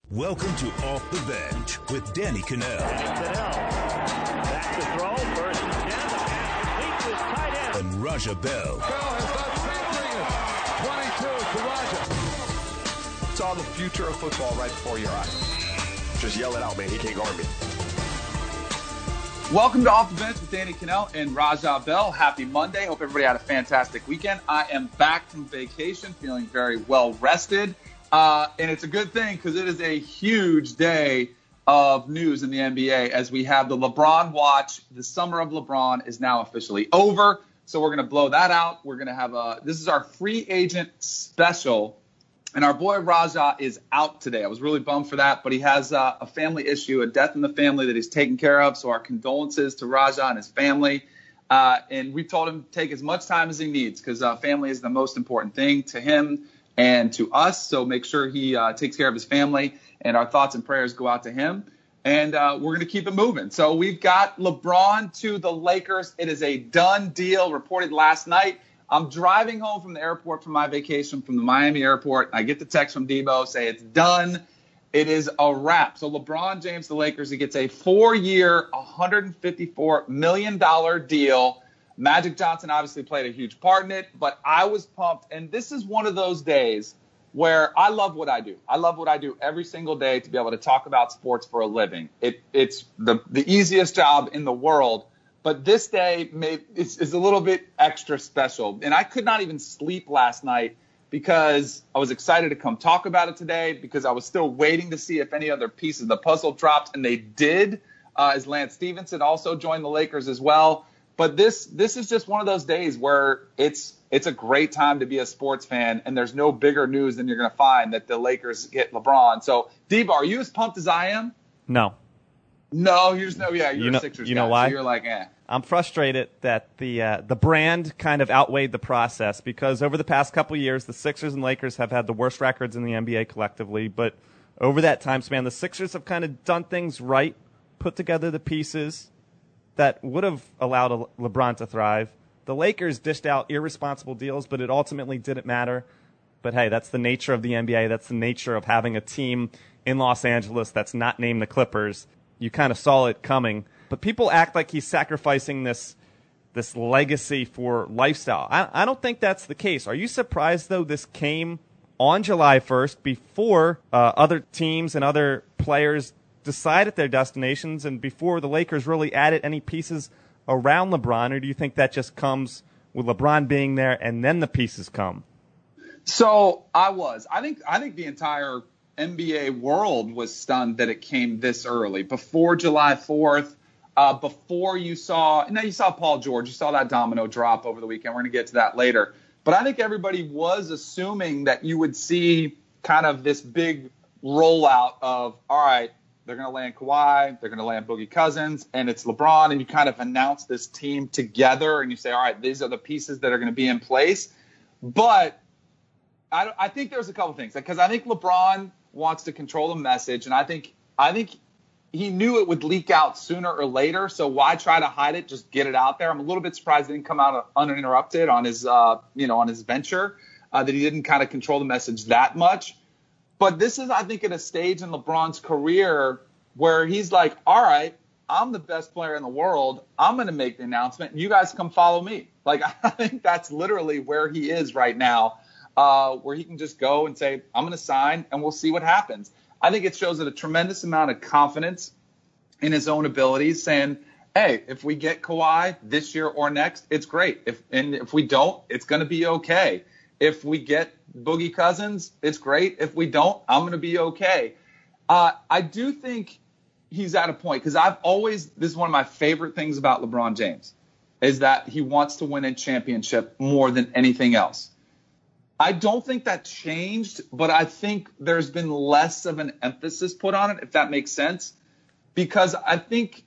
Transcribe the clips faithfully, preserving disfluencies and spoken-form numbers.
Welcome to Off the Bench with Danny Kanell. Danny Kanell. Back to throw. First and ten. The pass complete to his tight end. And Raja Bell. Bell has done twenty-two to Raja. Saw the future of football right before your eyes. Just yell it out, man. He can't guard me. Welcome to Off the Bench with Danny Kanell and Raja Bell. Happy Monday. Hope everybody had a fantastic weekend. I am back from vacation, feeling very well rested. Uh, and it's a good thing because it is a huge day of news in the N B A as we have the LeBron watch. The summer of LeBron is now officially over. So we're going to blow that out. We're going to have a – this is our free agent special. And our boy Raja is out today. I was really bummed for that, but he has uh, a family issue, a death in the family that he's taking care of. So our condolences to Raja and his family. Uh, and we told him to take as much time as he needs because uh, family is the most important thing to him and to us. So make sure he uh, takes care of his family, and our thoughts and prayers go out to him. And uh, we're going to keep it moving. So we've got LeBron to the Lakers. It is a done deal, reported last night. I'm driving home from the airport from my vacation from the Miami airport. I get the text from Debo, say it's done. It is a wrap. So LeBron James, the Lakers, he gets a four-year, one hundred fifty-four million dollars deal. Magic Johnson obviously played a huge part in it, but I was pumped. And this is one of those days where I love what I do. I love what I do every single day to be able to talk about sports for a living. It, it's the, the easiest job in the world. But this day made, is, is a little bit extra special. And I could not even sleep last night because I was excited to come talk about it today because I was still waiting to see if any other pieces of the puzzle dropped. And they did, uh, as Lance Stevenson also joined the Lakers as well. But this this is just one of those days where it's it's a great time to be a sports fan, and there's no bigger news than you're going to find that the Lakers get LeBron. So, Debo, are you as pumped as I am? No. No, you're just no, yeah, you're you know, a Sixers You guy, know why? So you're like, eh. I'm frustrated that the uh, the brand kind of outweighed the process because over the past couple of years, the Sixers and Lakers have had the worst records in the N B A collectively. But over that time span, the Sixers have kind of done things right, put together the pieces that would have allowed LeBron to thrive. The Lakers dished out irresponsible deals, but it ultimately didn't matter. But hey, that's the nature of the N B A. That's the nature of having a team in Los Angeles that's not named the Clippers. You kind of saw it coming. But people act like he's sacrificing this this legacy for lifestyle. I, I don't think that's the case. Are you surprised, though, this came on July first before uh, other teams and other players decided their destinations and before the Lakers really added any pieces around LeBron, or do you think that just comes with LeBron being there and then the pieces come? So I was. I think I think the entire N B A world was stunned that it came this early, before July fourth, uh, before you saw – now you saw Paul George. You saw that domino drop over the weekend. We're going to get to that later. But I think everybody was assuming that you would see kind of this big rollout of, all right, they're going to land Kawhi, they're going to land Boogie Cousins, and it's LeBron, and you kind of announce this team together, and you say, all right, these are the pieces that are going to be in place. But I, I think there's a couple things, because I think LeBron wants to control the message, and I think I think he knew it would leak out sooner or later, so why try to hide it? Just get it out there. I'm a little bit surprised it didn't come out uninterrupted on his, uh, you know, on his venture, uh, that he didn't kind of control the message that much. But this is, I think, at a stage in LeBron's career where he's like, all right, I'm the best player in the world. I'm going to make the announcement. You guys come follow me. Like, I think that's literally where he is right now, uh, where he can just go and say, I'm going to sign, and we'll see what happens. I think it shows a tremendous amount of confidence in his own abilities, saying, hey, if we get Kawhi this year or next, it's great. If and if we don't, it's going to be okay. If we get Boogie Cousins, it's great. If we don't, I'm going to be okay. Uh, I do think he's at a point, because I've always, this is one of my favorite things about LeBron James, is that he wants to win a championship more than anything else. I don't think that changed, but I think there's been less of an emphasis put on it, if that makes sense, because I think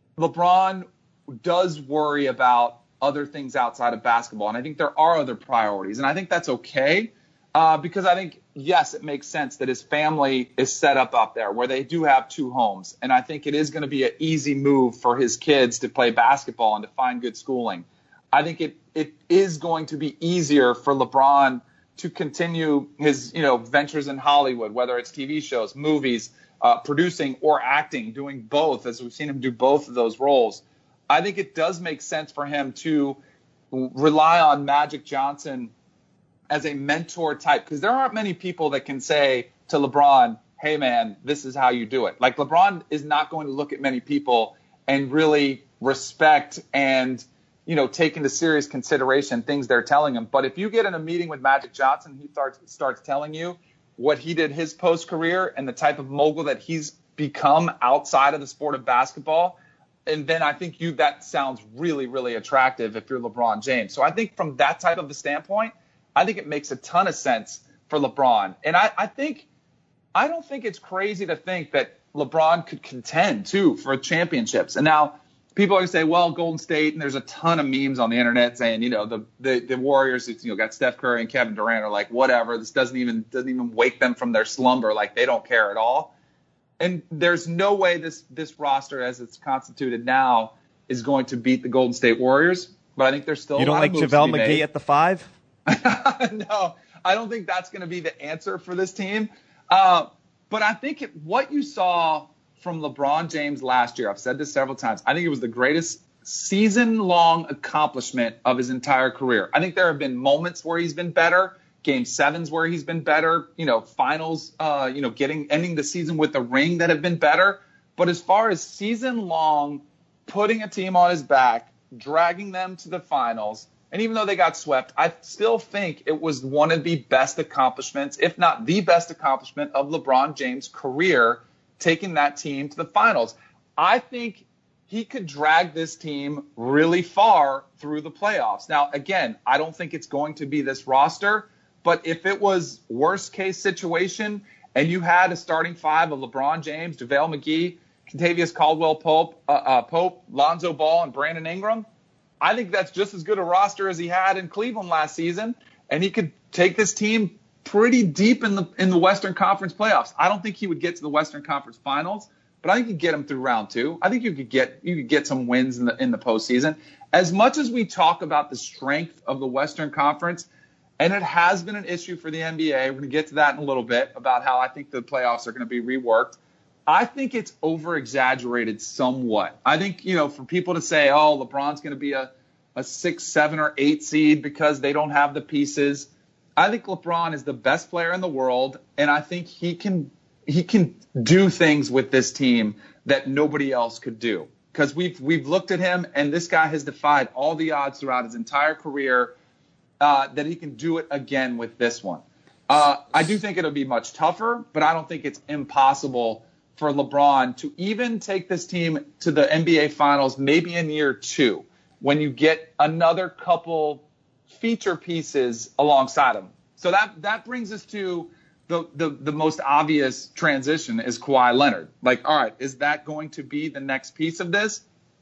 LeBron does worry about other things outside of basketball. And I think there are other priorities. And I think that's okay, uh, because I think, yes, it makes sense that his family is set up up there where they do have two homes. And I think it is going to be an easy move for his kids to play basketball and to find good schooling. I think it it is going to be easier for LeBron to continue his, you know, ventures in Hollywood, whether it's T V shows, movies, uh, producing or acting, doing both, as we've seen him do both of those roles, I think it does make sense for him to rely on Magic Johnson as a mentor type, because there aren't many people that can say to LeBron, hey, man, this is how you do it. Like, LeBron is not going to look at many people and really respect and, you know, take into serious consideration things they're telling him. But if you get in a meeting with Magic Johnson, he starts starts telling you what he did his post-career and the type of mogul that he's become outside of the sport of basketball, and then I think you that sounds really, really attractive if you're LeBron James. So I think from that type of a standpoint, I think it makes a ton of sense for LeBron. And I, I think I don't think it's crazy to think that LeBron could contend, too, for championships. And now people are going to say, well, Golden State, and there's a ton of memes on the internet saying, you know, the the, the Warriors, it's, you know, got Steph Curry and Kevin Durant are like, whatever, this doesn't even doesn't even wake them from their slumber. Like, they don't care at all. And there's no way this this roster, as it's constituted now, is going to beat the Golden State Warriors. But I think there's still you a don't lot like of moves JaVale to be McGee made. at the five? No, I don't think that's going to be the answer for this team. Uh, but I think it, what you saw from LeBron James last year, I've said this several times, I think it was the greatest season-long accomplishment of his entire career. I think there have been moments where he's been better, game sevens where he's been better, you know, finals, uh, you know, getting ending the season with a ring that have been better. But as far as season-long, putting a team on his back, dragging them to the finals, and even though they got swept, I still think it was one of the best accomplishments, if not the best accomplishment of LeBron James' career, taking that team to the finals. I think he could drag this team really far through the playoffs. Now, again, I don't think it's going to be this roster, but if it was worst case situation and you had a starting five of LeBron James, JaVale McGee, Kentavious Caldwell-Pope, uh, uh, Pope, Lonzo Ball, and Brandon Ingram, I think that's just as good a roster as he had in Cleveland last season, and he could take this team pretty deep in the in the Western Conference playoffs. I don't think he would get to the Western Conference Finals, but I think he'd get him through round two. I think you could get you could get some wins in the in the postseason. As much as we talk about the strength of the Western Conference, and it has been an issue for the N B A, we're going to get to that in a little bit about how I think the playoffs are going to be reworked. I think it's over-exaggerated somewhat. I think, you know, for people to say, oh, LeBron's going to be a, a six, seven, or eight seed because they don't have the pieces. I think LeBron is the best player in the world, and I think he can he can do things with this team that nobody else could do. Because we've we've looked at him, and this guy has defied all the odds throughout his entire career uh, that he can do it again with this one. Uh, I do think it'll be much tougher, but I don't think it's impossible for LeBron to even take this team to the N B A Finals maybe in year two when you get another couple feature pieces alongside him. So that that brings us to the, the, the most obvious transition is Kawhi Leonard. Like, all right, is that going to be the next piece of this?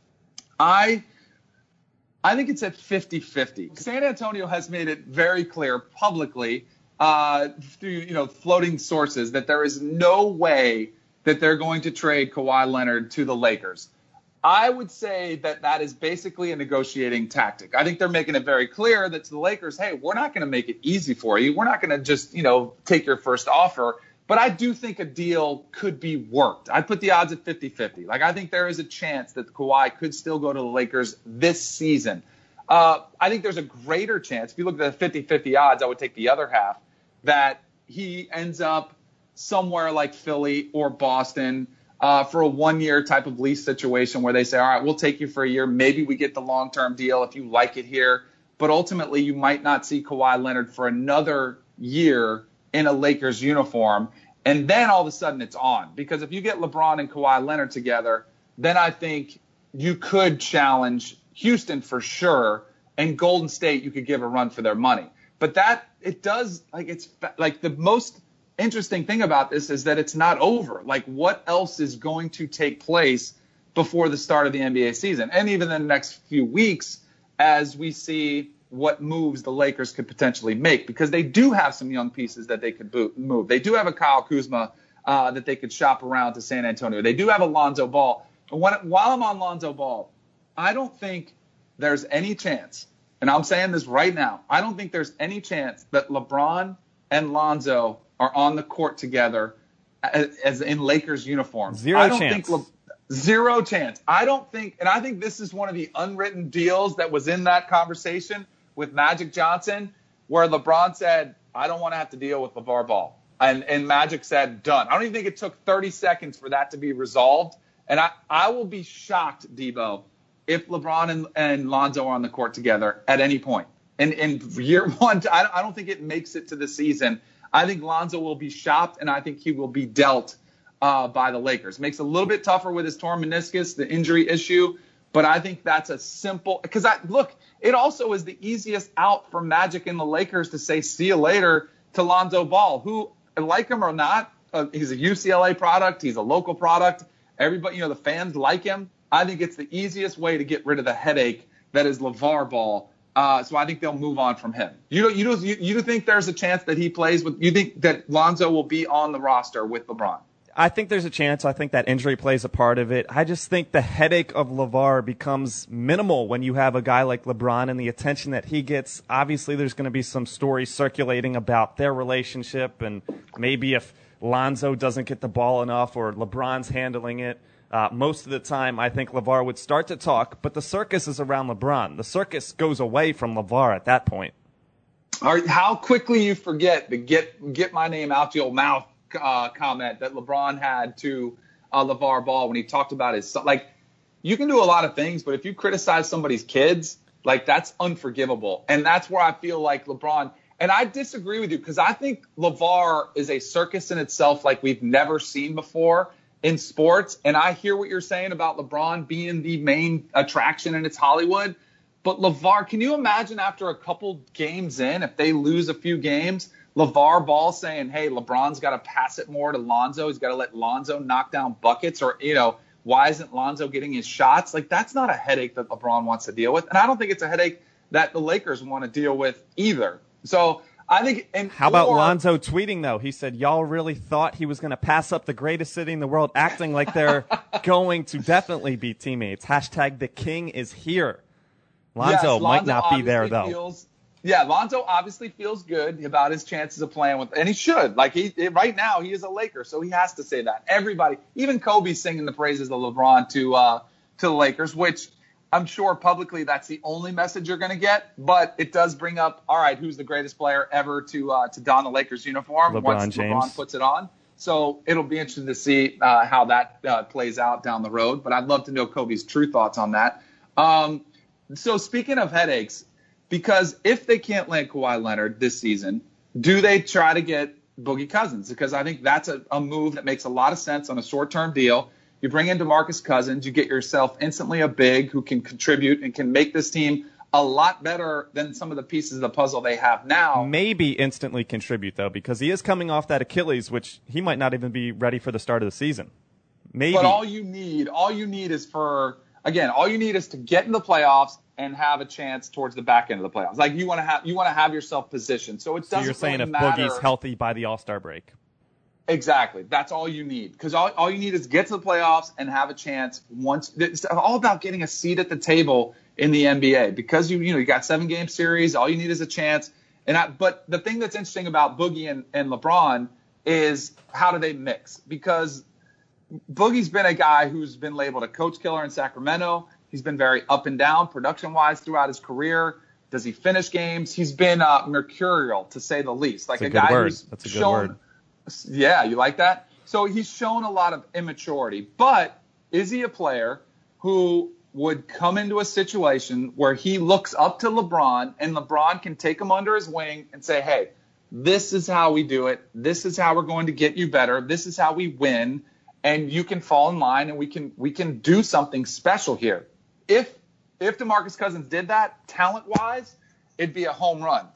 I I think it's at fifty-fifty. San Antonio has made it very clear publicly uh, through, you know, floating sources that there is no way that they're going to trade Kawhi Leonard to the Lakers. I would say that that is basically a negotiating tactic. I think they're making it very clear that to the Lakers, hey, we're not going to make it easy for you. We're not going to just, you know, take your first offer. But I do think a deal could be worked. I'd put the odds at fifty-fifty. Like, I think there is a chance that Kawhi could still go to the Lakers this season. Uh, I think there's a greater chance, if you look at the fifty-fifty odds, I would take the other half, that he ends up somewhere like Philly or Boston uh, for a one-year type of lease situation where they say, all right, we'll take you for a year. Maybe we get the long-term deal if you like it here. But ultimately, you might not see Kawhi Leonard for another year in a Lakers uniform. And then all of a sudden it's on. Because if you get LeBron and Kawhi Leonard together, then I think you could challenge Houston for sure. And Golden State, you could give a run for their money. But that, it does, like, it's like the most interesting thing about this is that it's not over. Like, what else is going to take place before the start of the N B A season? And even in the next few weeks, as we see what moves the Lakers could potentially make, because they do have some young pieces that they could boot, move. They do have a Kyle Kuzma uh, that they could shop around to San Antonio. They do have a Lonzo Ball. When, while I'm on Lonzo Ball, I don't think there's any chance, and I'm saying this right now, I don't think there's any chance that LeBron and Lonzo are on the court together as, as in Lakers uniforms. Zero I don't chance. think Le- zero chance. I don't think, and I think this is one of the unwritten deals that was in that conversation with Magic Johnson, where LeBron said, I don't want to have to deal with LeVar Ball. And, and Magic said, done. I don't even think it took thirty seconds for that to be resolved. And I, I will be shocked, Debo, if LeBron and, and Lonzo are on the court together at any point. And in year one, I, I don't think it makes it to the season. I think Lonzo will be shopped, and I think he will be dealt uh, by the Lakers. Makes it a little bit tougher with his torn meniscus, the injury issue. But I think that's a simple – because, I look, it also is the easiest out for Magic and the Lakers to say see you later to Lonzo Ball, who, like him or not, uh, he's a U C L A product. He's a local product. Everybody, you know, the fans like him. I think it's the easiest way to get rid of the headache that is LeVar Ball. Uh, so I think they'll move on from him. You don't, you don't, you, you think there's a chance that he plays with – you think that Lonzo will be on the roster with LeBron? I think there's a chance. I think that injury plays a part of it. I just think the headache of LeVar becomes minimal when you have a guy like LeBron and the attention that he gets. Obviously, there's going to be some stories circulating about their relationship, and maybe if Lonzo doesn't get the ball enough or LeBron's handling it. Uh, most of the time, I think LeVar would start to talk, but the circus is around LeBron. The circus goes away from LeVar at that point. All right, how quickly you forget the get get my name out your mouth uh, comment that LeBron had to uh, LeVar Ball when he talked about his son. Like, you can do a lot of things, but if you criticize somebody's kids, like, that's unforgivable. And that's where I feel like LeBron – and I disagree with you because I think LeVar is a circus in itself like we've never seen before in sports. And I hear what you're saying about LeBron being the main attraction and it's Hollywood. But LeVar, can you imagine after a couple games in, if they lose a few games, LeVar Ball saying, hey, LeBron's got to pass it more to Lonzo. He's got to let Lonzo knock down buckets, or, you know, why isn't Lonzo getting his shots? Like, that's not a headache that LeBron wants to deal with. And I don't think it's a headache that the Lakers want to deal with either. So I think. And How about or, Lonzo tweeting, though? He said, y'all really thought he was going to pass up the greatest city in the world, acting like they're going to definitely be teammates. Hashtag the king is here. Lonzo, yes, Lonzo might not be there, though. Feels, yeah, Lonzo obviously feels good about his chances of playing with, and he should. Like, he right now, he is a Laker, so he has to say that. Everybody, even Kobe's singing the praises of LeBron to uh, to the Lakers, which I'm sure publicly that's the only message you're going to get. But it does bring up, all right, who's the greatest player ever to uh, to don the Lakers uniform LeBron once James. LeBron puts it on? So it'll be interesting to see uh, how that uh, plays out down the road. But I'd love to know Kobe's true thoughts on that. Um, so speaking of headaches, because if they can't land Kawhi Leonard this season, do they try to get Boogie Cousins? Because I think that's a, a move that makes a lot of sense on a short-term deal. You bring in DeMarcus Cousins, you get yourself instantly a big who can contribute and can make this team a lot better than some of the pieces of the puzzle they have now. Maybe instantly contribute, though, because he is coming off that Achilles, which he might not even be ready for the start of the season. Maybe. But all you need, all you need is for, again, all you need is to get in the playoffs and have a chance towards the back end of the playoffs. Like, you want to have, you want to have yourself positioned. So it doesn't. So you're saying really if matter. Boogie's healthy by the All-Star break. Exactly. That's all you need. Because all, all you need is get to the playoffs and have a chance once. It's all about getting a seat at the table in the N B A. Because you you know you got seven game series. All you need is a chance. And I, but the thing that's interesting about Boogie and, and LeBron is how do they mix? Because Boogie's been a guy who's been labeled a coach killer in Sacramento. He's been very up and down production-wise throughout his career. Does he finish games? He's been uh, mercurial, to say the least. Like That's a, a good guy word. who's That's a good shown, word. Yeah, you like that? So he's shown a lot of immaturity. But is he a player who would come into a situation where he looks up to LeBron and LeBron can take him under his wing and say, hey, this is how we do it. This is how we're going to get you better. This is how we win. And you can fall in line and we can we can do something special here. If if DeMarcus Cousins did that, talent-wise, it'd be a home run.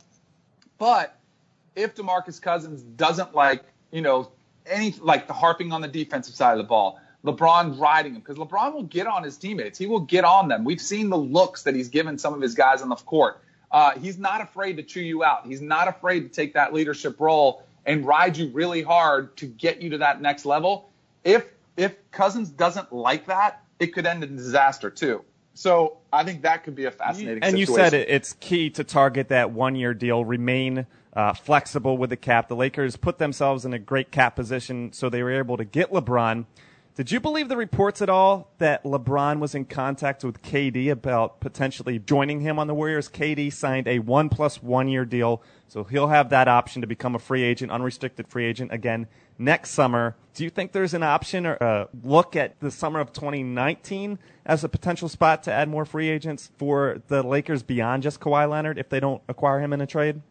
But if DeMarcus Cousins doesn't like, you know, any like the harping on the defensive side of the ball, LeBron riding him, because LeBron will get on his teammates. He will get on them. We've seen the looks that he's given some of his guys on the court. Uh, he's not afraid to chew you out. He's not afraid to take that leadership role and ride you really hard to get you to that next level. If if Cousins doesn't like that, it could end in disaster too. So I think that could be a fascinating and situation. you said it, it's key to target that one-year deal, remain uh, flexible with the cap. The Lakers put themselves in a great cap position, so they were able to get LeBron. Did you believe the reports at all that LeBron was in contact with K D about potentially joining him on the Warriors? K D signed a one plus one year deal, so he'll have that option to become a free agent, unrestricted free agent again next summer. Do you think there's an option or a look at the summer of twenty nineteen as a potential spot to add more free agents for the Lakers beyond just Kawhi Leonard if they don't acquire him in a trade?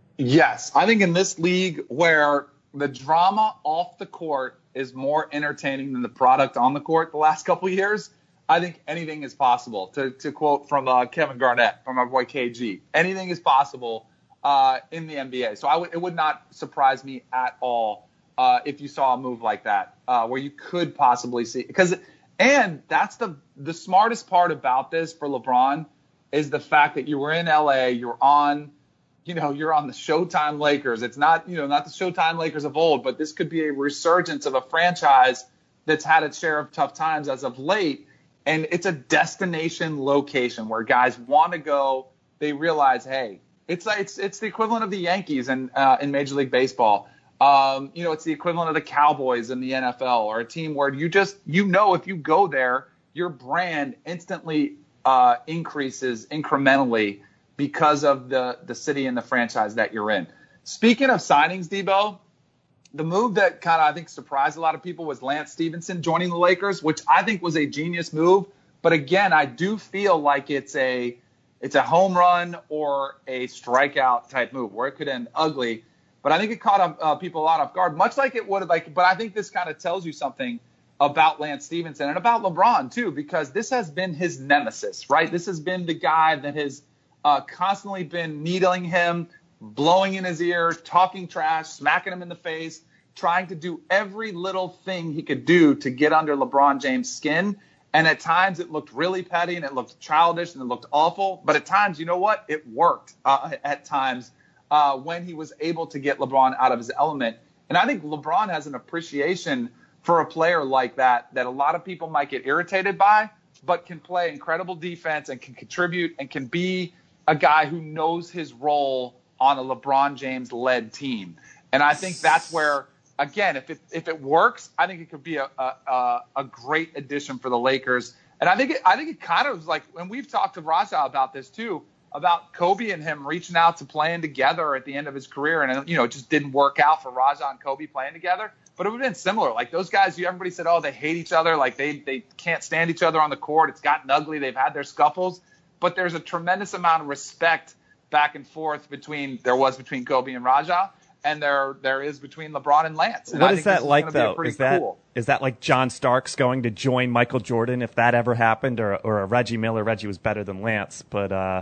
Yes. I think in this league where the drama off the court is more entertaining than the product on the court the last couple of years, I think anything is possible. To, to quote from uh, Kevin Garnett, from our boy K G, anything is possible uh, in the N B A. So I w- it would not surprise me at all uh, if you saw a move like that, uh, where you could possibly see. Because, and that's the the smartest part about this for LeBron is the fact that you were in L A, you're on. You know, you're on the Showtime Lakers. It's not, you know, not the Showtime Lakers of old, but this could be a resurgence of a franchise that's had its share of tough times as of late. And it's a destination location where guys want to go. They realize, hey, it's like it's it's the equivalent of the Yankees in uh, in Major League Baseball. Um, you know, it's the equivalent of the Cowboys in the N F L, or a team where you just, you know, if you go there, your brand instantly uh, increases incrementally because of the, the city and the franchise that you're in. Speaking of signings, Debo, the move that kind of, I think, surprised a lot of people was Lance Stevenson joining the Lakers, which I think was a genius move. But again, I do feel like it's a it's a home run or a strikeout type move where it could end ugly. But I think it caught up, uh, people a lot off guard, much like it would have. Like, but I think this kind of tells you something about Lance Stevenson and about LeBron too, because this has been his nemesis, right? This has been the guy that has Uh, constantly been needling him, blowing in his ear, talking trash, smacking him in the face, trying to do every little thing he could do to get under LeBron James' skin. And at times it looked really petty and it looked childish and it looked awful. But at times, you know what? It worked uh, at times uh, when he was able to get LeBron out of his element. And I think LeBron has an appreciation for a player like that that a lot of people might get irritated by, but can play incredible defense and can contribute and can be a guy who knows his role on a LeBron James-led team. And I think that's where, again, if it if it works, I think it could be a a, a great addition for the Lakers. And I think it, I think it kind of was like, when we've talked to Raja about this too, about Kobe and him reaching out to playing together at the end of his career, and you know, it just didn't work out for Raja and Kobe playing together. But it would have been similar. Like those guys, you everybody said, oh, they hate each other, like they they can't stand each other on the court. It's gotten ugly. They've had their scuffles. But there's a tremendous amount of respect back and forth between there was between Kobe and Raja, and there there is between LeBron and Lance. And what I is think that this like, is though? Is that cool. is that like John Starks going to join Michael Jordan if that ever happened, or or a Reggie Miller? Reggie was better than Lance, but uh,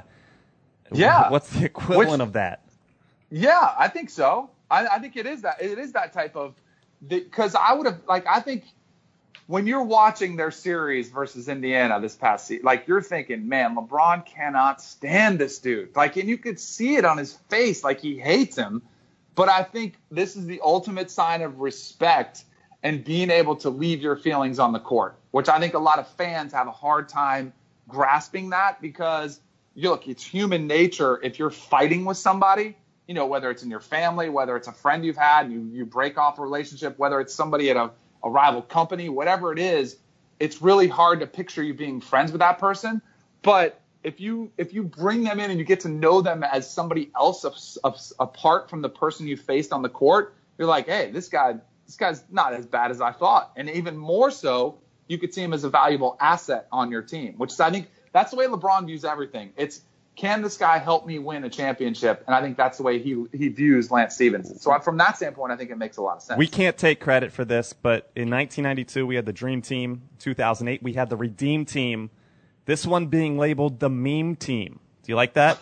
yeah, what's the equivalent Which, of that? Yeah, I think so. I, I think it is that it is that type of, because I would have like I think. When you're watching their series versus Indiana this past season, like you're thinking, man, LeBron cannot stand this dude. Like, and you could see it on his face, like he hates him. But I think this is the ultimate sign of respect and being able to leave your feelings on the court, which I think a lot of fans have a hard time grasping that, because you look, it's human nature. If you're fighting with somebody, you know, whether it's in your family, whether it's a friend you've had, you, you break off a relationship, whether it's somebody at a a rival company, whatever it is, it's really hard to picture you being friends with that person. But if you if you bring them in and you get to know them as somebody else of, of, apart from the person you faced on the court, you're like, hey, this guy, this guy's not as bad as I thought. And even more so, you could see him as a valuable asset on your team, which is, I think that's the way LeBron views everything. It's, can this guy help me win a championship? And I think that's the way he he views Lance Stevenson. So from that standpoint, I think it makes a lot of sense. We can't take credit for this, but in nineteen ninety-two, we had the Dream Team. two thousand eight, we had the Redeem Team. This one being labeled the Meme Team. Do you like that?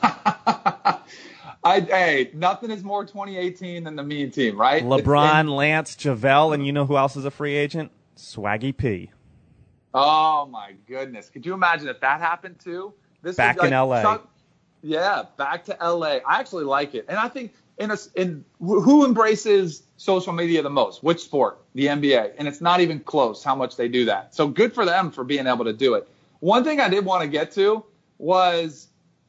I, hey, nothing is more twenty eighteen than the Meme Team, right? LeBron, and, Lance, JaVale, and you know who else is a free agent? Swaggy P. Oh, my goodness. Could you imagine if that happened, too? This Back like in L A. Chuck, yeah, back to L A. I actually like it. And I think in a, in who embraces social media the most? Which sport? The N B A. And it's not even close how much they do that. So good for them for being able to do it. One thing I did want to get to was,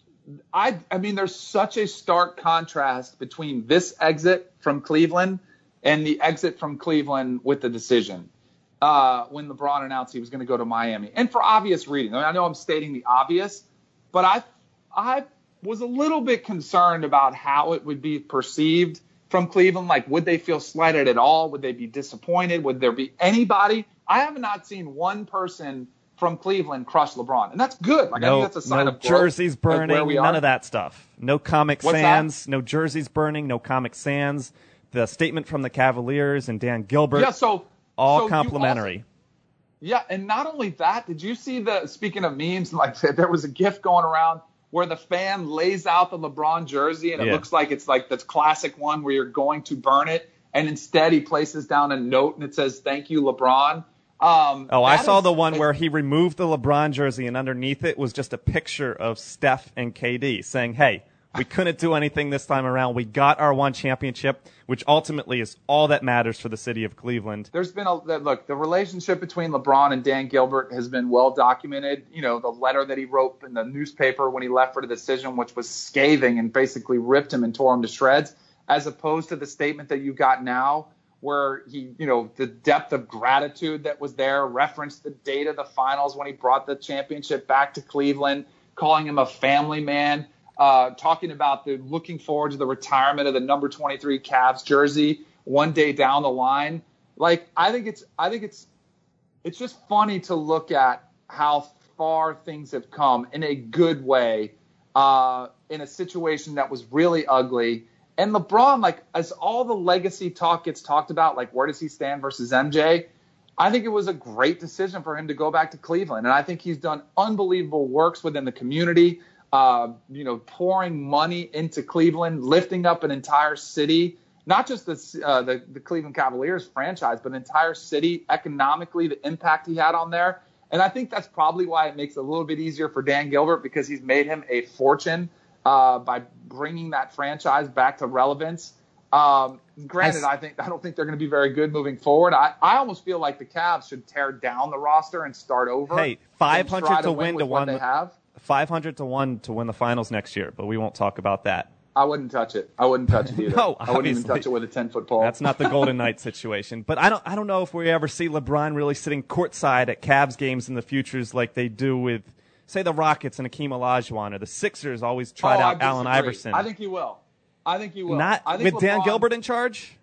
I, I mean, there's such a stark contrast between this exit from Cleveland and the exit from Cleveland with the decision uh, when LeBron announced he was going to go to Miami. And for obvious reasons. I mean, I know I'm stating the obvious, but I, I was a little bit concerned about how it would be perceived from Cleveland. Like, would they feel slighted at all? Would they be disappointed? Would there be anybody? I have not seen one person from Cleveland crush LeBron, and that's good. Like, no, I think that's a sign no of growth, jerseys burning, like none of that stuff. No Comic What's Sans, that? no jerseys burning, no Comic Sans. The statement from the Cavaliers and Dan Gilbert, yeah, so all so complimentary. Also, yeah, and not only that, did you see the, speaking of memes, like there was a GIF going around where the fan lays out the LeBron jersey, and it yeah. looks like it's like the classic one where you're going to burn it, and instead he places down a note and it says, "Thank you, LeBron." Um, oh, I saw is, the one where he removed the LeBron jersey, and underneath it was just a picture of Steph and K D saying, "Hey, we couldn't do anything this time around. We got our one championship," which ultimately is all that matters for the city of Cleveland. There's been a look. The relationship between LeBron and Dan Gilbert has been well documented. You know, the letter that he wrote in the newspaper when he left for the decision, which was scathing and basically ripped him and tore him to shreds, as opposed to the statement that you got now, where he, you know, the depth of gratitude that was there, referenced the date of the finals when he brought the championship back to Cleveland, calling him a family man. Uh, talking about the looking forward to the retirement of the number twenty-three Cavs jersey one day down the line. Like, I think it's, I think it's, it's just funny to look at how far things have come in a good way, uh, in a situation that was really ugly. And LeBron, like, as all the legacy talk gets talked about, like, where does he stand versus M J? I think it was a great decision for him to go back to Cleveland. And I think he's done unbelievable works within the community. Uh, you know, pouring money into Cleveland, lifting up an entire city, not just the, uh, the the Cleveland Cavaliers franchise, but an entire city economically, the impact he had on there. And I think that's probably why it makes it a little bit easier for Dan Gilbert, because he's made him a fortune uh, by bringing that franchise back to relevance. Um, granted, I, I think I don't think they're going to be very good moving forward. I, I almost feel like the Cavs should tear down the roster and start over. Hey, five hundred to win to one one. They have. five hundred to one to win the finals next year, but we won't talk about that. I wouldn't touch it. I wouldn't touch it either. No, I wouldn't even obviously. touch it with a ten-foot pole. That's not the Golden Knights situation. But I don't I don't know if we ever see LeBron really sitting courtside at Cavs games in the futures like they do with, say, the Rockets and Akeem Olajuwon, or the Sixers always tried oh, out Allen Iverson. I think he will. I think he will. Not I think with Dan LeBron, Gilbert in charge?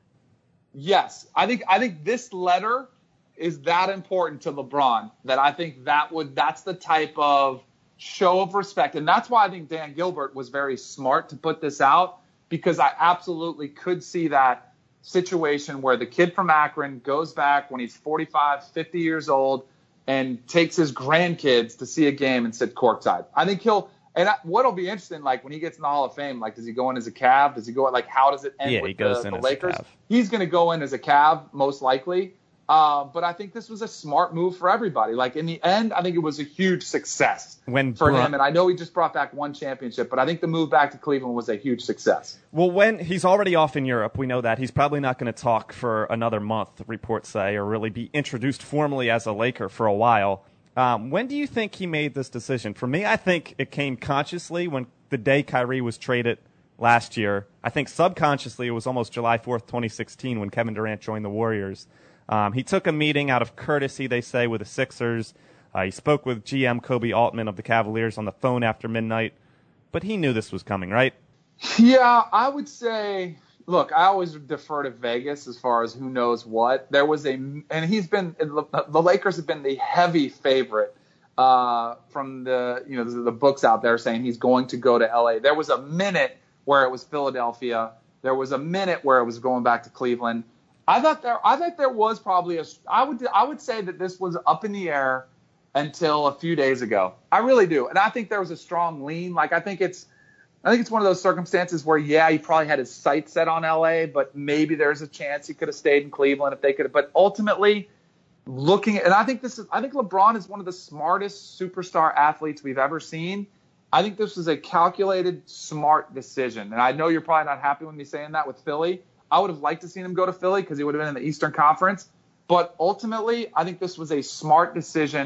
Yes. I think I think this letter is that important to LeBron that I think that would that's the type of show of respect. And that's why I think Dan Gilbert was very smart to put this out, because I absolutely could see that situation where the kid from Akron goes back when he's forty-five, fifty years old and takes his grandkids to see a game and sit courtside. I think he'll – and what'll be interesting, like when he gets in the Hall of Fame, like does he go in as a Cav? Does he go – like how does it end yeah, with he goes the, in the as Lakers? A Cav. He's going to go in as a Cav most likely. Uh, but I think this was a smart move for everybody. Like, in the end, I think it was a huge success when for Bron- him. And I know he just brought back one championship, but I think the move back to Cleveland was a huge success. Well, when he's already off in Europe, we know that. He's probably not going to talk for another month, reports say, or really be introduced formally as a Laker for a while. Um, when do you think he made this decision? For me, I think it came consciously when the day Kyrie was traded last year. I think subconsciously it was almost July fourth, twenty sixteen, when Kevin Durant joined the Warriors. Um, he took a meeting out of courtesy, they say, with the Sixers. Uh, he spoke with G M Kobe Altman of the Cavaliers on the phone after midnight. But he knew this was coming, right? Yeah, I would say, look, I always defer to Vegas as far as who knows what. There was a, and he's been, the Lakers have been the heavy favorite uh, from the, you know, the, the books out there saying he's going to go to L A. There was a minute where it was Philadelphia. There was a minute where it was going back to Cleveland. I thought there, I think there was probably a, I would, I would say that this was up in the air until a few days ago. I really do. And I think there was a strong lean. Like, I think it's, I think it's one of those circumstances where, yeah, he probably had his sights set on L A, but maybe there's a chance he could have stayed in Cleveland if they could have. But ultimately, looking at, and I think this is, I think LeBron is one of the smartest superstar athletes we've ever seen. I think this was a calculated, smart decision. And I know you're probably not happy with me saying that with Philly. I would have liked to see him go to Philly because he would have been in the Eastern Conference. But ultimately, I think this was a smart decision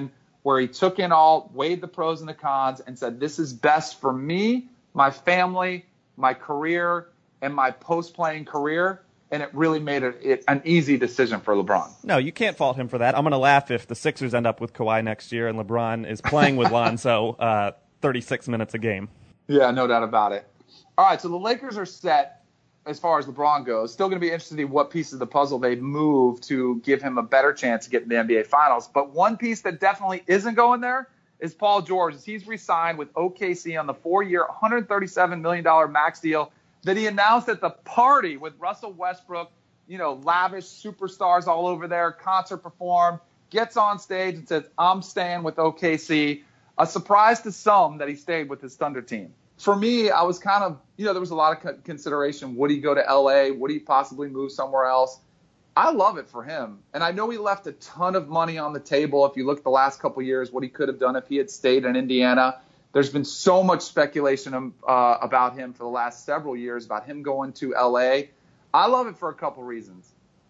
where he took in all, weighed the pros and the cons, and said, this is best for me, my family, my career, and my post-playing career. And it really made it, it an easy decision for LeBron. No, you can't fault him for that. I'm going to laugh if the Sixers end up with Kawhi next year and LeBron is playing with Lonzo uh, thirty-six minutes a game. Yeah, no doubt about it. All right, so the Lakers are set as far as LeBron goes. Still going to be interested to see what piece of the puzzle they've moved to give him a better chance to get in the N B A Finals. But one piece that definitely isn't going there is Paul George. He's re-signed with O K C on the four-year, one hundred thirty-seven million dollars max deal that he announced at the party with Russell Westbrook, you know, lavish superstars all over there, concert performed, gets on stage and says, I'm staying with O K C. A surprise to some that he stayed with his Thunder team. For me, I was kind of, you know, there was a lot of consideration. Would he go to L A? Would he possibly move somewhere else? I love it for him. And I know he left a ton of money on the table. If you look at the last couple of years, what he could have done if he had stayed in Indiana. There's been so much speculation uh, about him for the last several years, about him going to L A. I love it for a couple reasons.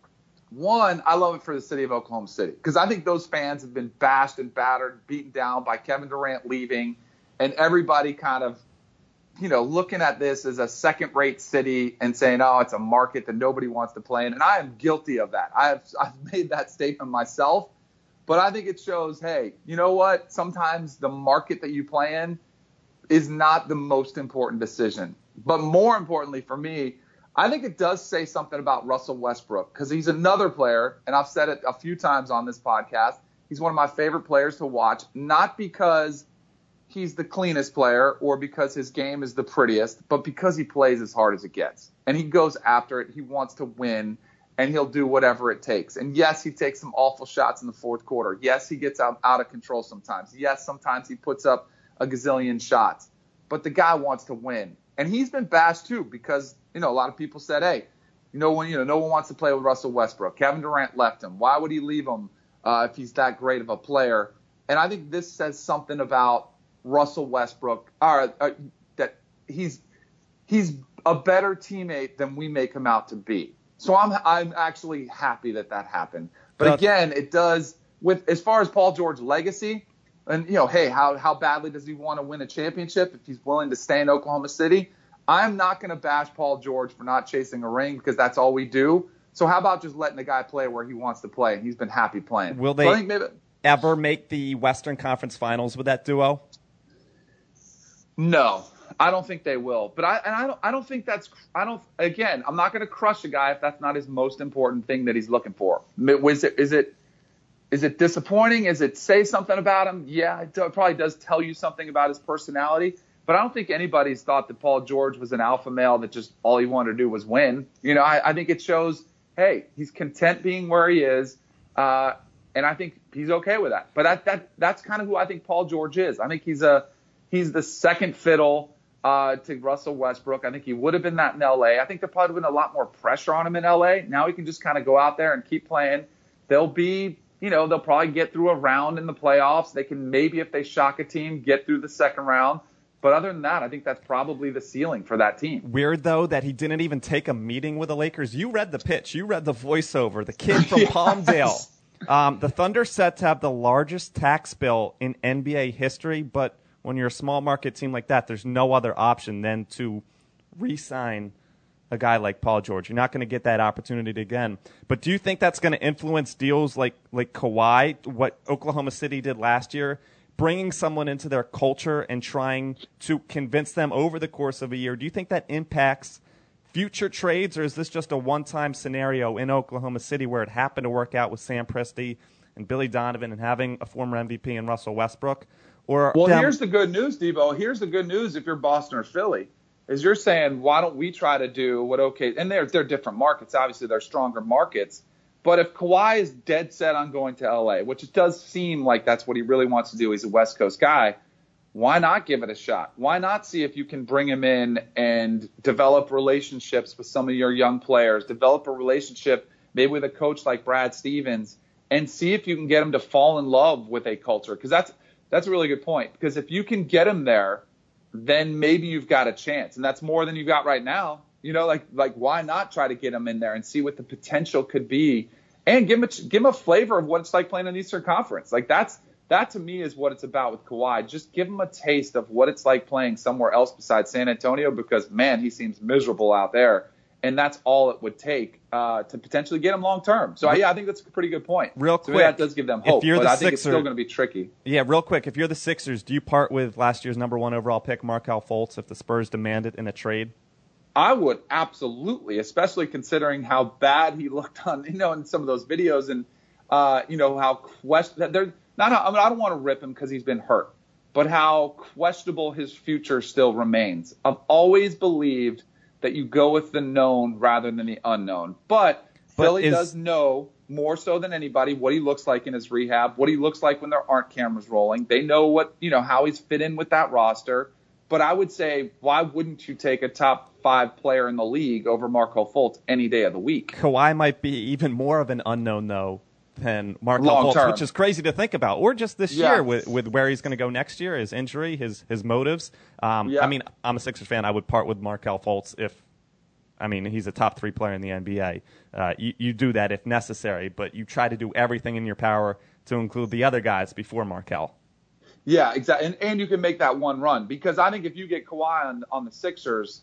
One, I love it for the city of Oklahoma City because I think those fans have been bashed and battered, beaten down by Kevin Durant leaving, and everybody kind of, you know, looking at this as a second-rate city and saying, oh, it's a market that nobody wants to play in. And I am guilty of that. I've, I've made that statement myself. But I think it shows, hey, you know what? Sometimes the market that you play in is not the most important decision. But more importantly for me, I think it does say something about Russell Westbrook because he's another player, and I've said it a few times on this podcast, he's one of my favorite players to watch, not because he's the cleanest player or because his game is the prettiest, but because he plays as hard as it gets. And he goes after it. He wants to win. And he'll do whatever it takes. And yes, he takes some awful shots in the fourth quarter. Yes, he gets out, out of control sometimes. Yes, sometimes he puts up a gazillion shots. But the guy wants to win. And he's been bashed too because, you know, a lot of people said, hey, you know, when, you know, no one wants to play with Russell Westbrook. Kevin Durant left him. Why would he leave him uh, if he's that great of a player? And I think this says something about Russell Westbrook, uh, uh, that he's he's a better teammate than we make him out to be. So I'm I'm actually happy that that happened. But again, it does with as far as Paul George's legacy, and you know, hey, how how badly does he want to win a championship if he's willing to stay in Oklahoma City? I'm not going to bash Paul George for not chasing a ring because that's all we do. So how about just letting the guy play where he wants to play? And he's been happy playing. Will they so I think maybe, ever make the Western Conference Finals with that duo? No. I don't think they will, but I and I don't I don't think that's I don't again I'm not going to crush a guy if that's not his most important thing that he's looking for. Is it is it is it disappointing? Is it say something about him? Yeah, it probably does tell you something about his personality. But I don't think anybody's thought that Paul George was an alpha male that just all he wanted to do was win. You know, I, I think it shows, hey, he's content being where he is, uh, and I think he's okay with that. But that that that's kind of who I think Paul George is. I think he's a he's the second fiddle Uh, to Russell Westbrook. I think he would have been that in L A. I think there probably would have been a lot more pressure on him in L A. Now he can just kind of go out there and keep playing. They'll be, you know, they'll probably get through a round in the playoffs. They can maybe, if they shock a team, get through the second round. But other than that, I think that's probably the ceiling for that team. Weird, though, that he didn't even take a meeting with the Lakers. You read the pitch. You read the voiceover. The kid from yes. Palmdale. Um, the Thunder set to have the largest tax bill in N B A history, but when you're a small market team like that, there's no other option than to re-sign a guy like Paul George. You're not going to get that opportunity again. But do you think that's going to influence deals like like Kawhi, what Oklahoma City did last year, bringing someone into their culture and trying to convince them over the course of a year? Do you think that impacts future trades, or is this just a one-time scenario in Oklahoma City where it happened to work out with Sam Presti and Billy Donovan and having a former M V P in Russell Westbrook? Or well, them- here's the good news, Debo. Here's the good news if you're Boston or Philly, is you're saying, why don't we try to do what okay – and they're, they're different markets. Obviously, they're stronger markets. But if Kawhi is dead set on going to L A, which it does seem like that's what he really wants to do, he's a West Coast guy, why not give it a shot? Why not see if you can bring him in and develop relationships with some of your young players, develop a relationship maybe with a coach like Brad Stevens, and see if you can get him to fall in love with a culture? Because that's – That's a really good point, because if you can get him there, then maybe you've got a chance, and that's more than you've got right now. You know, like like why not try to get him in there and see what the potential could be, and give him a, give him a flavor of what it's like playing in the Eastern Conference. Like that's That to me is what it's about with Kawhi. Just give him a taste of what it's like playing somewhere else besides San Antonio, because, man, he seems miserable out there. And that's all it would take uh, to potentially get him long term. So, yeah, I think that's a pretty good point. Real so quick, that does give them hope, but I Sixers, think it's still going to be tricky. Yeah, real quick, if you're the Sixers, do you part with last year's number one overall pick, Markelle Fultz, if the Spurs demand it in a trade? I would absolutely, especially considering how bad he looked on, you know, in some of those videos, and uh, you know how question. They're not. I mean, I don't want to rip him because he's been hurt, but how questionable his future still remains. I've always believed that you go with the known rather than the unknown. But, but Philly is, does know more so than anybody what he looks like in his rehab, what he looks like when there aren't cameras rolling. They know what, you know, how he's fit in with that roster. But I would say, why wouldn't you take a top five player in the league over Markelle Fultz any day of the week? Kawhi might be even more of an unknown, though, than Markelle Fultz, term. which is crazy to think about. Or just this yeah. year with, with where he's going to go next year, his injury, his his motives. Um, yeah. I mean, I'm a Sixers fan. I would part with Markelle Fultz if, I mean, he's a top three player in the N B A. Uh, you, you do that if necessary, but you try to do everything in your power to include the other guys before Markelle. Yeah, exactly. And, and you can make that one run, because I think if you get Kawhi on, on the Sixers,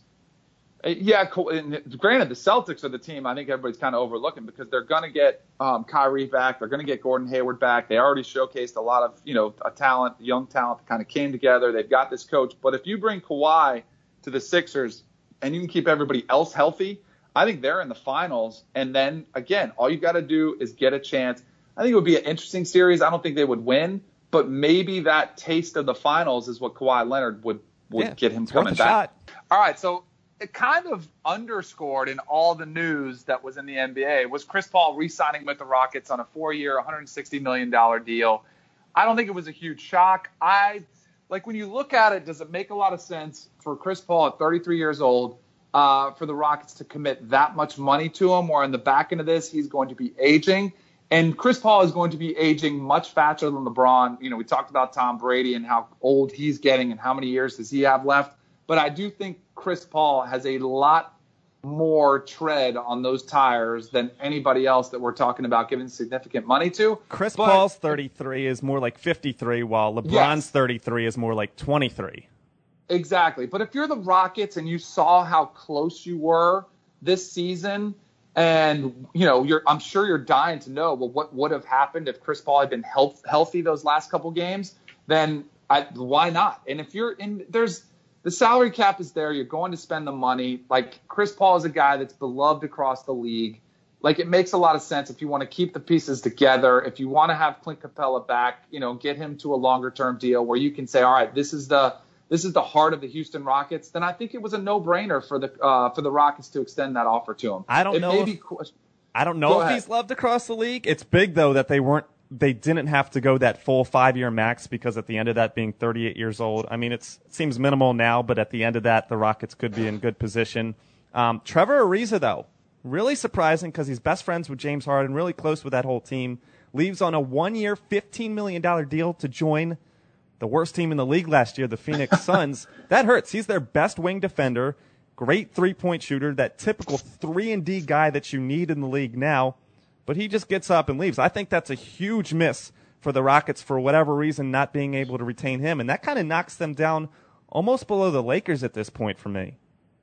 yeah, and granted, the Celtics are the team I think everybody's kind of overlooking, because they're going to get um, Kyrie back. They're going to get Gordon Hayward back. They already showcased a lot of, you know, a talent, young talent that kind of came together. They've got this coach. But if you bring Kawhi to the Sixers and you can keep everybody else healthy, I think they're in the finals. And then, again, all you got to do is get a chance. I think it would be an interesting series. I don't think they would win, but maybe that taste of the finals is what Kawhi Leonard would, would yeah, get him it's coming worth a back. Shot. All right, so it kind of underscored in all the news that was in the N B A was Chris Paul re-signing with the Rockets on a four-year, one hundred sixty million dollars deal. I don't think it was a huge shock. I like when you look at it, does it make a lot of sense for Chris Paul at thirty-three years old uh, for the Rockets to commit that much money to him, or in the back end of this, he's going to be aging? And Chris Paul is going to be aging much faster than LeBron. You know, we talked about Tom Brady and how old he's getting and how many years does he have left. But I do think Chris Paul has a lot more tread on those tires than anybody else that we're talking about giving significant money to. Chris but, Paul's thirty-three is more like fifty-three, while LeBron's yes. thirty-three is more like twenty-three. Exactly. But if you're the Rockets and you saw how close you were this season, and, you know, you're, I'm sure you're dying to know, well, what would have happened if Chris Paul had been health, healthy those last couple games, then I, why not? And if you're in, there's the salary cap is there. You're going to spend the money. Like, Chris Paul is a guy that's beloved across the league. Like, it makes a lot of sense if you want to keep the pieces together, if you want to have Clint Capella back, you know, get him to a longer term deal where you can say, all right, this is the, this is the heart of the Houston Rockets, then I think it was a no-brainer for the uh, for the Rockets to extend that offer to him. I don't it know. May If, be qu- I don't know Go if ahead. he's loved across the league. It's big though that they weren't. They didn't have to go that full five-year max, because at the end of that, being thirty-eight years old, I mean, it's, it seems minimal now, but at the end of that, the Rockets could be in good position. Um, Trevor Ariza, though, really surprising because he's best friends with James Harden, really close with that whole team. Leaves on a one-year, fifteen million dollars deal to join the worst team in the league last year, the Phoenix Suns. That hurts. He's their best wing defender, great three-point shooter, that typical three and D guy that you need in the league now. But he just gets up and leaves. I think that's a huge miss for the Rockets for whatever reason, not being able to retain him. And that kind of knocks them down almost below the Lakers at this point for me.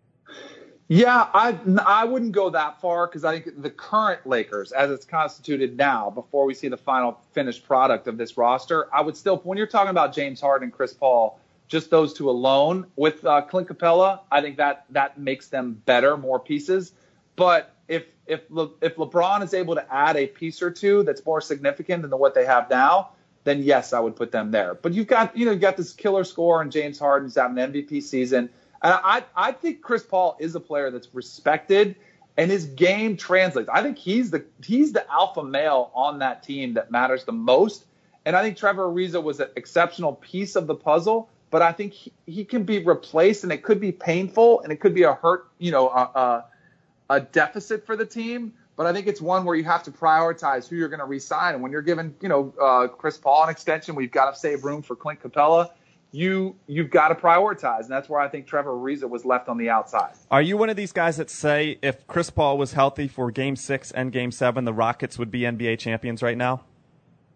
Yeah, I, I wouldn't go that far, because I think the current Lakers, as it's constituted now, before we see the final finished product of this roster, I would still, when you're talking about James Harden and Chris Paul, just those two alone with uh, Clint Capella, I think that that makes them better, more pieces. But if if Le, if LeBron is able to add a piece or two that's more significant than what they have now, then yes, I would put them there. But you've got you know you've got this killer scorer in James Harden who's having an M V P season. And I, I think Chris Paul is a player that's respected, and his game translates. I think he's the he's the alpha male on that team that matters the most. And I think Trevor Ariza was an exceptional piece of the puzzle, but I think he, he can be replaced, and it could be painful, and it could be a hurt, you know, a, a, a deficit for the team. But I think it's one where you have to prioritize who you're going to re-sign. And when you're giving, you know, uh, Chris Paul an extension, we've got to save room for Clint Capella. You, you've got to prioritize, and that's where I think Trevor Ariza was left on the outside. Are you one of these guys that say if Chris Paul was healthy for Game six and Game seven, the Rockets would be N B A champions right now?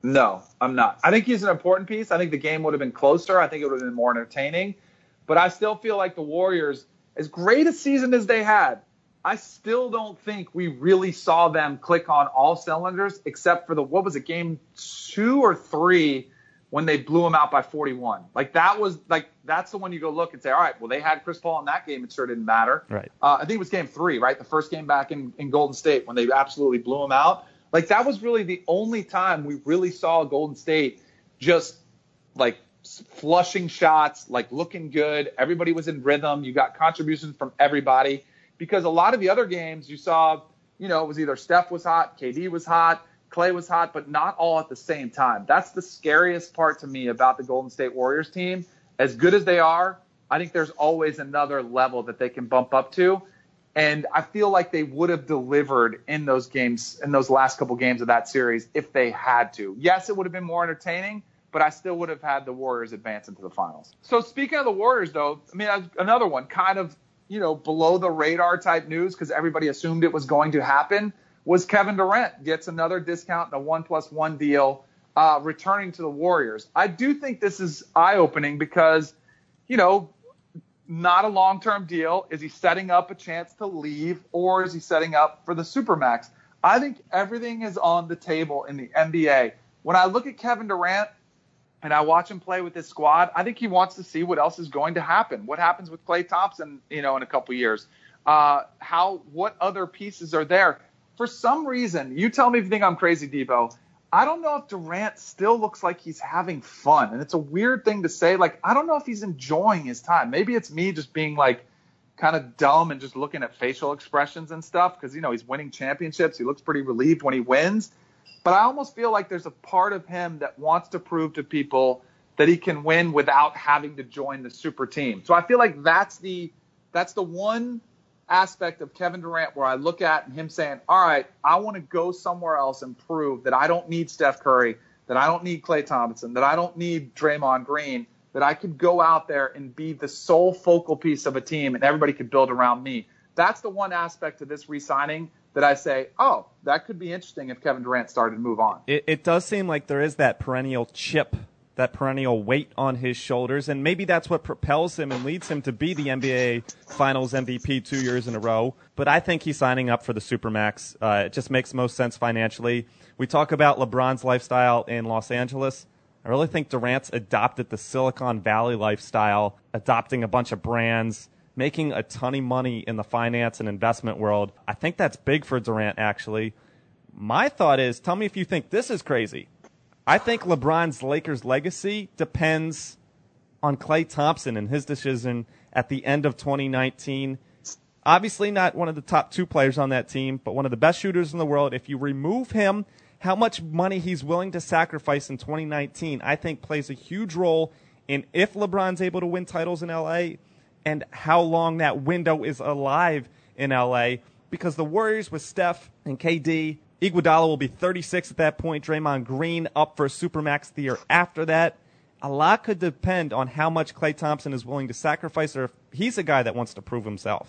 No, I'm not. I think he's an important piece. I think the game would have been closer. I think it would have been more entertaining. But I still feel like the Warriors, as great a season as they had, I still don't think we really saw them click on all cylinders except for the, what was it, game two or three when they blew them out by forty-one. Like that was like, that's the one you go look and say, all right, well, they had Chris Paul in that game. It sure didn't matter. Right. Uh, I think it was game three, right? The first game back in, in Golden State when they absolutely blew them out. Like that was really the only time we really saw Golden State just like flushing shots, like looking good. Everybody was in rhythm. You got contributions from everybody. Because a lot of the other games you saw, you know, it was either Steph was hot, K D was hot, Clay was hot, but not all at the same time. That's the scariest part to me about the Golden State Warriors team. As good as they are, I think there's always another level that they can bump up to. And I feel like they would have delivered in those games, in those last couple games of that series if they had to. Yes, it would have been more entertaining, but I still would have had the Warriors advance into the finals. So speaking of the Warriors, though, I mean, another one kind of, you know, below the radar type news because everybody assumed it was going to happen was Kevin Durant gets another discount in a one plus one deal, uh, returning to the Warriors. I do think this is eye opening because, you know, not a long-term deal. Is he setting up a chance to leave or is he setting up for the Supermax? I think everything is on the table in the N B A. When I look at Kevin Durant, and I watch him play with his squad, I think he wants to see what else is going to happen. What happens with Klay Thompson, you know, in a couple years? Uh, how, what other pieces are there? For some reason, you tell me if you think I'm crazy, Debo, I don't know if Durant still looks like he's having fun. And it's a weird thing to say. Like, I don't know if he's enjoying his time. Maybe it's me just being like kind of dumb and just looking at facial expressions and stuff because, you know, he's winning championships. He looks pretty relieved when he wins. But I almost feel like there's a part of him that wants to prove to people that he can win without having to join the super team. So I feel like that's the that's the one aspect of Kevin Durant where I look at him saying, all right, I want to go somewhere else and prove that I don't need Steph Curry, that I don't need Klay Thompson, that I don't need Draymond Green, that I could go out there and be the sole focal piece of a team and everybody could build around me. That's the one aspect of this re-signing that I say, oh, that could be interesting if Kevin Durant started to move on. It, it does seem like there is that perennial chip, that perennial weight on his shoulders, and maybe that's what propels him and leads him to be the N B A Finals M V P two years in a row. But I think he's signing up for the Supermax. Uh, it just makes most sense financially. We talk about LeBron's lifestyle in Los Angeles. I really think Durant's adopted the Silicon Valley lifestyle, adopting a bunch of brands, making a ton of money in the finance and investment world. I think that's big for Durant, actually. My thought is, tell me if you think this is crazy. I think LeBron's Lakers legacy depends on Klay Thompson and his decision at the end of twenty nineteen. Obviously not one of the top two players on that team, but one of the best shooters in the world. If you remove him, how much money he's willing to sacrifice in twenty nineteen, I think plays a huge role in if LeBron's able to win titles in L A and how long that window is alive in L A, because the Warriors with Steph and K D, Iguodala will be thirty-six at that point, Draymond Green up for a Supermax the year after that. A lot could depend on how much Klay Thompson is willing to sacrifice or if he's a guy that wants to prove himself.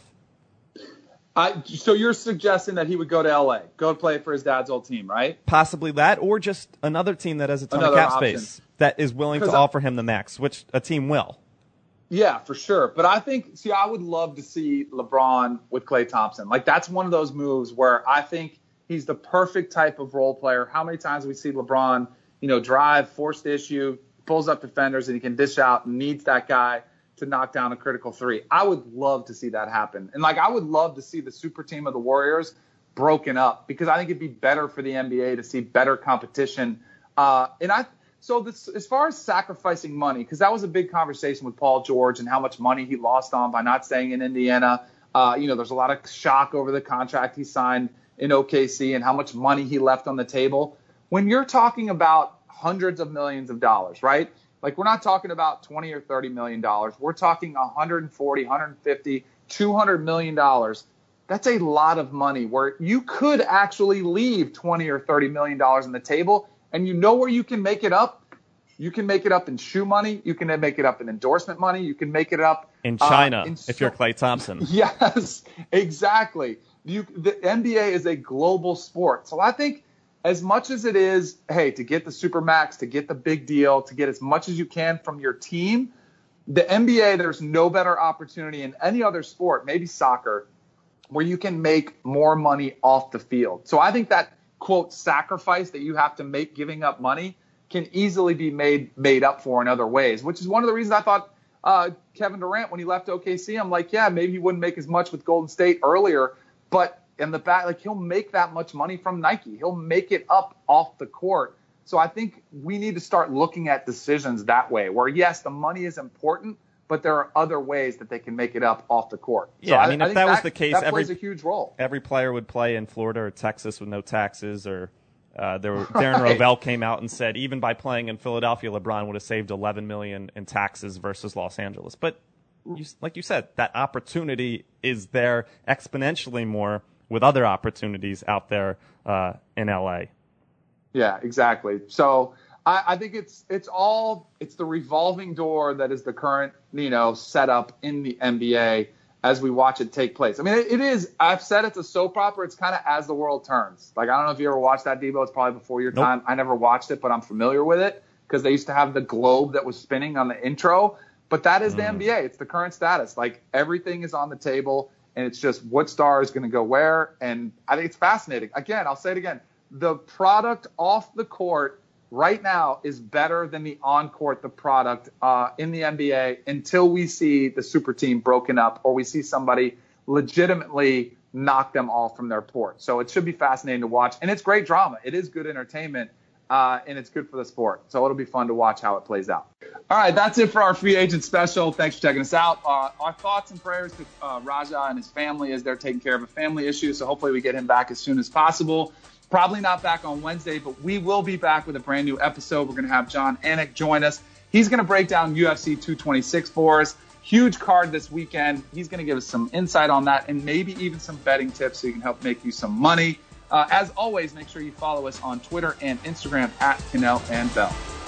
I, so you're suggesting that he would go to L A, go play for his dad's old team, right? Possibly that, or just another team that has a ton Another of cap option. space that is willing to I, offer him the max, which a team will. Yeah, for sure. But I think, see, I would love to see LeBron with Klay Thompson. Like, that's one of those moves where I think he's the perfect type of role player. How many times we see LeBron, you know, drive, forced issue, pulls up defenders, and he can dish out and needs that guy to knock down a critical three. I would love to see that happen. And, like, I would love to see the super team of the Warriors broken up because I think it'd be better for the N B A to see better competition. Uh, and I so this, as far as sacrificing money, because that was a big conversation with Paul George and how much money he lost on by not staying in Indiana. Uh, you know, there's a lot of shock over the contract he signed in O K C and how much money he left on the table. When you're talking about hundreds of millions of dollars, right? Like, we're not talking about twenty or thirty million dollars. We're talking one hundred forty, one hundred fifty, two hundred million dollars. That's a lot of money where you could actually leave twenty or thirty million dollars on the table. And you know where you can make it up? You can make it up in shoe money. You can make it up in endorsement money. You can make it up in China uh, in if you're Klay Thompson. Yes, exactly. You, the N B A is a global sport. So I think as much as it is, hey, to get the Supermax, to get the big deal, to get as much as you can from your team, the N B A, there's no better opportunity in any other sport, maybe soccer, where you can make more money off the field. So I think that, quote, sacrifice that you have to make giving up money can easily be made made up for in other ways, which is one of the reasons I thought uh, Kevin Durant, when he left O K C, I'm like, yeah, maybe he wouldn't make as much with Golden State earlier, but in the back, like he'll make that much money from Nike. He'll make it up off the court. So I think we need to start looking at decisions that way, where, yes, the money is important, but there are other ways that they can make it up off the court. Yeah, so I mean, I, if I that was that, the case, that every, plays a huge role. Every player would play in Florida or Texas with no taxes, or uh, there were, Darren Right. Rovell came out and said even by playing in Philadelphia, LeBron would have saved eleven million dollars in taxes versus Los Angeles. But you, like you said, that opportunity is there exponentially more with other opportunities out there uh, in L A. Yeah, exactly. So I, I think it's it's all it's the revolving door that is the current, you know, setup in the N B A as we watch it take place. I mean, it, it is. I've said it's a soap opera. It's kind of as the world turns. Like, I don't know if you ever watched that, Debo. It's probably before your Nope. time. I never watched it, but I'm familiar with it because they used to have the globe that was spinning on the intro. But that is the Mm. N B A. It's the current status. Like, everything is on the table, and it's just what star is going to go where. And I think it's fascinating. Again, I'll say it again. The product off the court right now is better than the on-court, the product uh, in the N B A, until we see the super team broken up or we see somebody legitimately knock them all from their port. So it should be fascinating to watch. And it's great drama. It is good entertainment, uh, and it's good for the sport. So it'll be fun to watch how it plays out. All right, that's it for our free agent special. Thanks for checking us out. Uh, our thoughts and prayers to uh, Raja and his family as they're taking care of a family issue. So hopefully we get him back as soon as possible. Probably not back on Wednesday, but we will be back with a brand new episode. We're going to have John Anik join us. He's going to break down U F C two twenty-six for us. Huge card this weekend. He's going to give us some insight on that and maybe even some betting tips so you can help make you some money. Uh, as always, make sure you follow us on Twitter and Instagram at Cannell and Bell.